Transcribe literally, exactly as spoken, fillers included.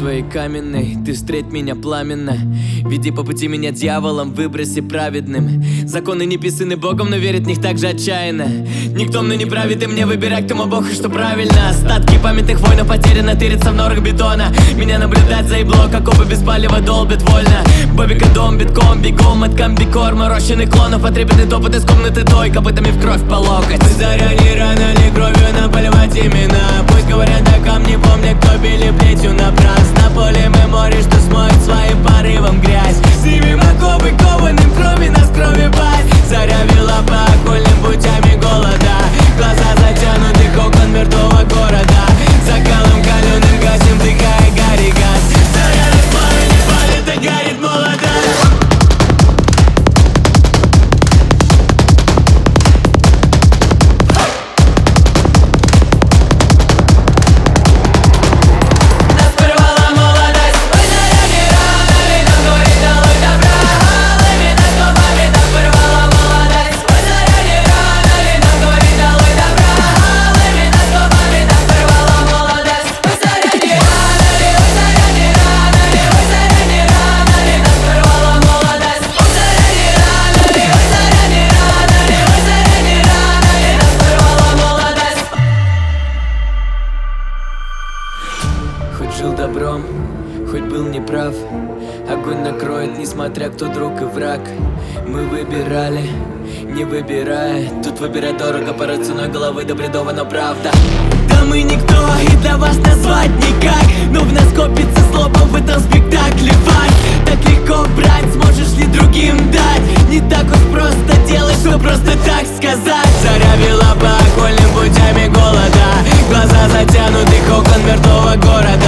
своей каменной, ты встреть меня пламенно. Веди по пути меня дьяволом, выброси праведным. Законы не писаны Богом, но верит в них так же отчаянно. Никто мной не правит, и мне выбирать, кто мой Бог и что правильно. Остатки памятных войн потеряно, тырится в норах бетона. Меня наблюдать за ебло, как оба без палева долбит вольно. Бобика дом, битком, бегом от комбикорма. Рощенных клонов, потребный топот из комнаты той, копытами в кровь по локоть. Заря не рано ли кровью наполивать имена. Пусть говорят о камне, помня, кто били плетью напрасно. Поле мы море, что смоет своим порывом грязь. Снимем оковы, кованым крови нас крови пасть. Заря вела по окольным путями голода. Глаза затянуты окон мертвого города. Закалом каленым гасим, вдыхая гарри газ. Заря распалена, палит и горит молода. Жил добром, хоть был неправ. Огонь накроет, несмотря кто друг и враг. Мы выбирали, не выбирая. Тут выбирать дорого, порой ценой головы до бредова, но правда. Да мы никто, и для вас назвать никак. Но в нас копится злоба в этом спектакле. Вань, так легко брать, сможешь ли другим дать? Не так уж просто делать, что просто так сказать. Заря вела по окольным путями голода. Глаза затянуты окон мертвого города.